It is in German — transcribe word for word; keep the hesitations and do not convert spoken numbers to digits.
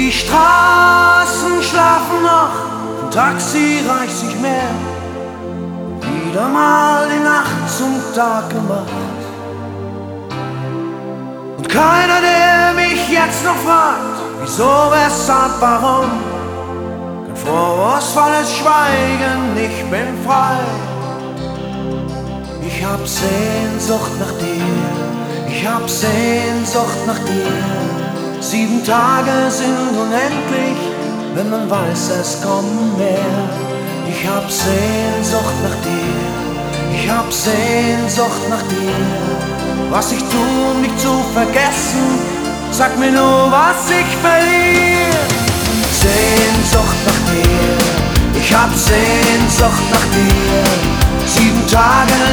Die Straßen schlafen noch, ein Taxi reicht sich mehr. Wieder mal die Nacht zum Tag gemacht. Und keiner, der mich jetzt noch fragt, wieso, weshalb, warum. Kein vorwurfsvolles Schweigen, ich bin frei. Ich hab Sehnsucht nach dir, ich hab Sehnsucht nach dir. Sieben Tage sind unendlich, wenn man weiß, es kommt mehr. Ich hab Sehnsucht nach dir, ich hab Sehnsucht nach dir. Was ich tu, um dich zu vergessen, sag mir nur, was ich verliere. Sehnsucht nach dir, ich hab Sehnsucht nach dir. Sieben Tage